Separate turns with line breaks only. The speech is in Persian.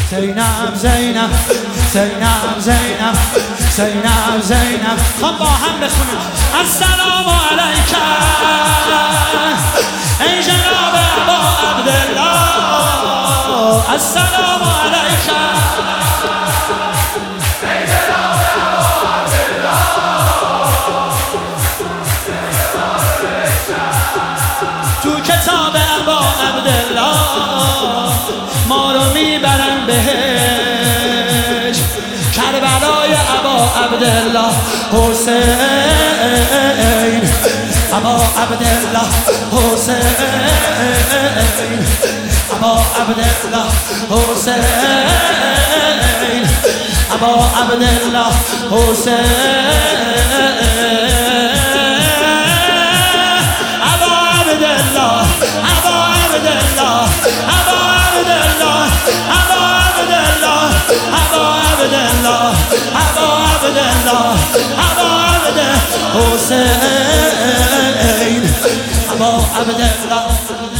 زینب زینب زینب زینب زینب زینب. خب با هم بخونیم السلام علیکم ای جناب ابا عبدالله، السلام علیکم ای جناب ابا عبدالله. تو کتاب ابا عبدالله ما رو میبرن بهش، کربلای ابا عبدالله حسین، ابا عبدالله حسین، ابا عبدالله حسین، ابا عبدالله حسین، ابا عبدالله، ابا عبدالله، ابا عبدالله، ابا عبدالله، ابا عبدالله، ابا عبدالله، ابا عبدالله حسین، ابا عبدالله.